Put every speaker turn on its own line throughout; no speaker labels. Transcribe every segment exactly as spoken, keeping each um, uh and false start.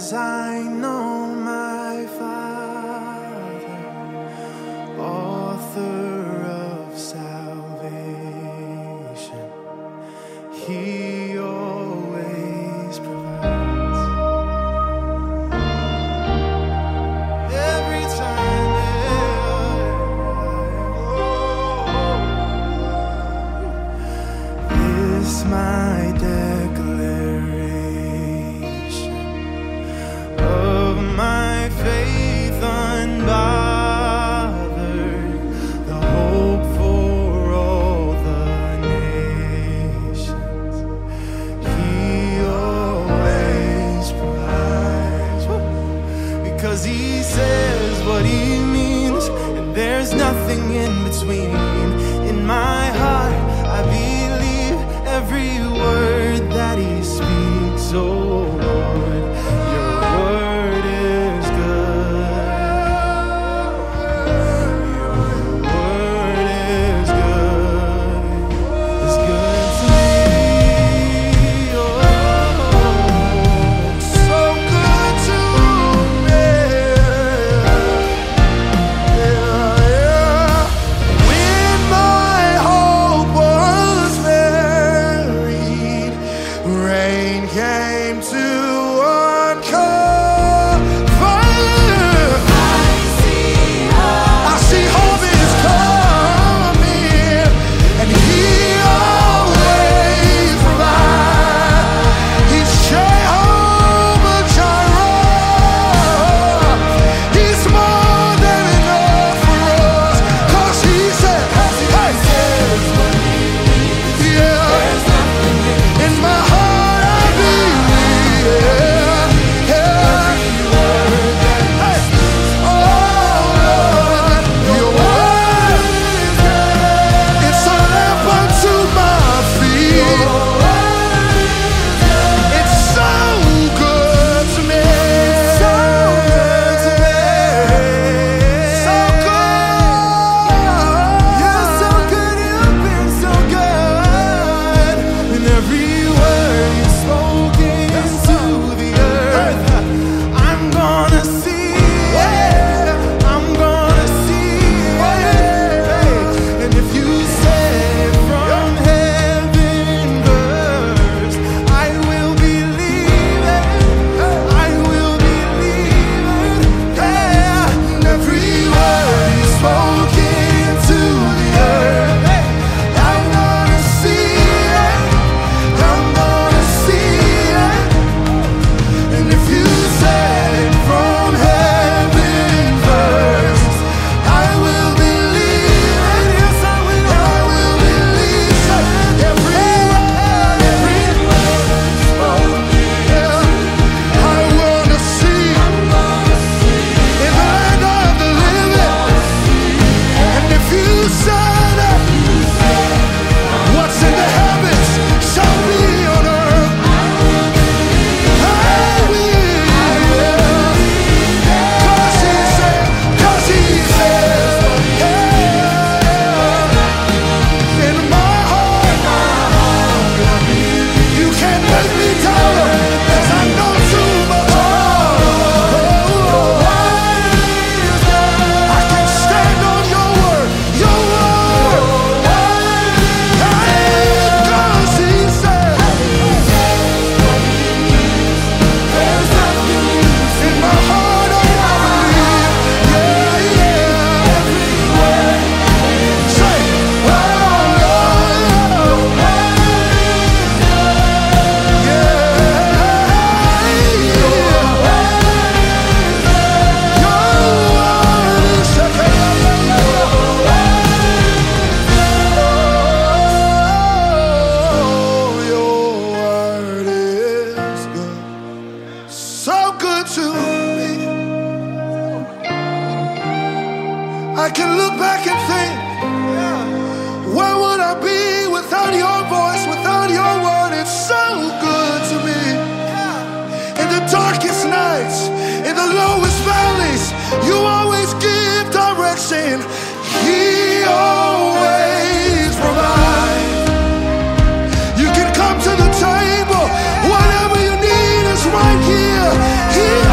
'cause I know my Father, author of salvation, He always provides. Every time that I go, this my declaration of my faith unbothered, the hope for all the nations. He always provides, because He says what He means, and there's nothing in between. In my heart, I believe every word that He speaks. Oh Lord, Your word is good. Your word is good. It's good to me. Oh, so good to me. Yeah, yeah. When my hope was buried, rain came to uncover. I see hope is coming, and He always provides. He's Jehovah Jireh. He's more than enough for us, 'cause He said, hey, yeah, in my heart I believe, yeah, yeah. Hey, oh Lord, Your word, it's a lamp unto my feet. It's so good to me. So good to me. So good. You're so good. You've been so good. And every word You spoken to the earth, I'm gonna see it. I'm gonna see it. And if You said from heaven first, I will believe it. I will believe it. Yeah. And every word You spoken to the earth, I'm gonna see it. I'm gonna see it. And if You said from heaven first, I will believe it. Yes, I will. I will believe it. Every word, every word spoken. Yeah. I wanna see in the land of the living. And if You said it, what's in the heavens shall be on earth. I will, 'cause He said, 'cause He says, yeah, in my heart, You can't make me doubt it, 'cause I know too much. Oh, I can stand on Your word, Your word. Hey, 'cause He said, in my heart, oh, I believe. Yeah, yeah. Say, oh, Lord. Your word is good. So good to me. I can look back and think, where would I be without Your voice, without Your word? It's so good to me. In the darkest nights, in the lowest valleys, You always give direction. He always provides. You can come to the table, whatever you need is right here. He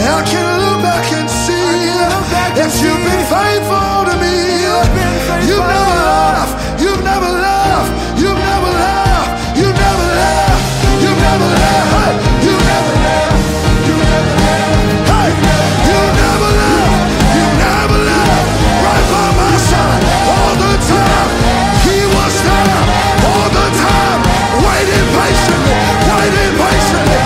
I can look back and see that you've been faithful to me. You've never left, you've never left, you've never left, you've never left, you've never left, you've never left, you've never left, hey, you've never left, you've never left, right by my side all the time. He was there all the time, waiting patiently, waiting patiently.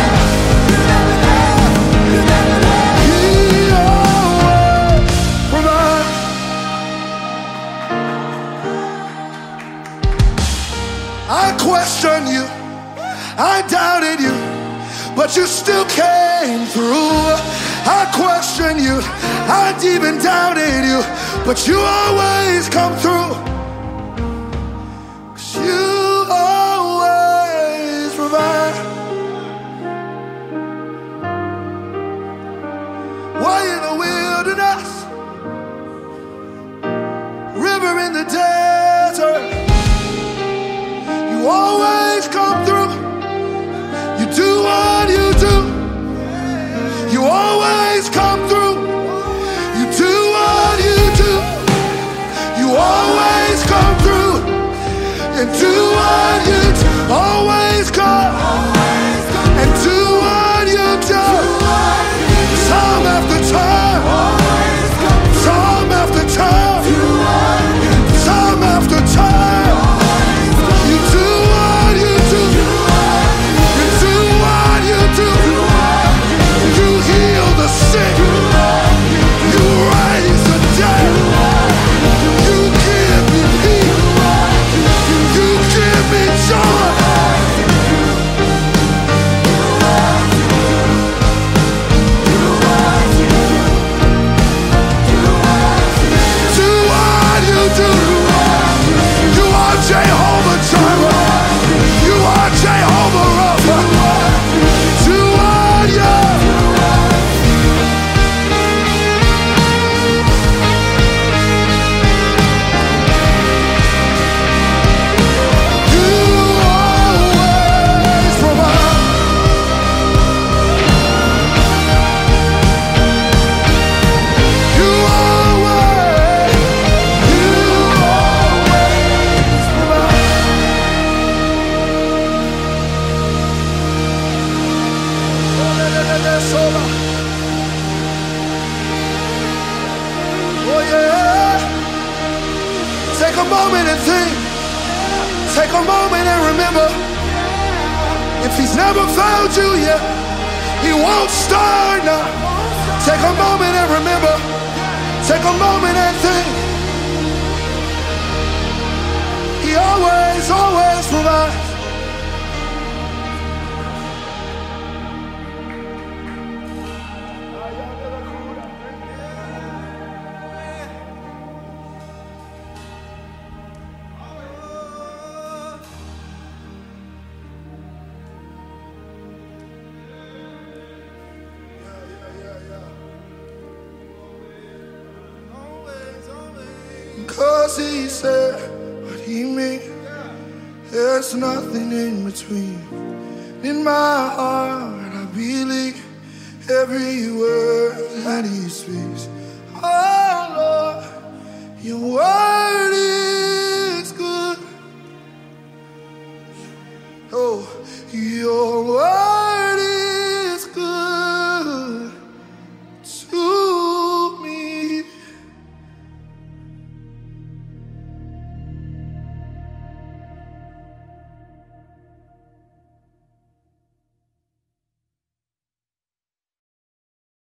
I questioned you, I doubted you, but you still came through. I questioned you, I even doubted you, but you always come through. 'Cause you always provide. Way in the wilderness, river in the desert, you always come through. You do what you do. You always come through. You do what you do. You always come through and do what you do. Always come and do what you do. Time after time, time after time, time after time. You do what you do. You do what you do. You heal the sick. You raise the dead. You give me peace. You give me joy. Do what you do. You are Jehovah Jireh. You are Jehovah Rapha. Do what you do. You always provide. You always, you always provide. Oh yeah. Take a moment and think. Take a moment and remember. If he's never found you yet, he won't start now. Take a moment and remember. Take a moment and think. He always, always provides. Cause he said what he meant. There's nothing in between. In my heart I believe every word that he speaks. Oh Lord, you are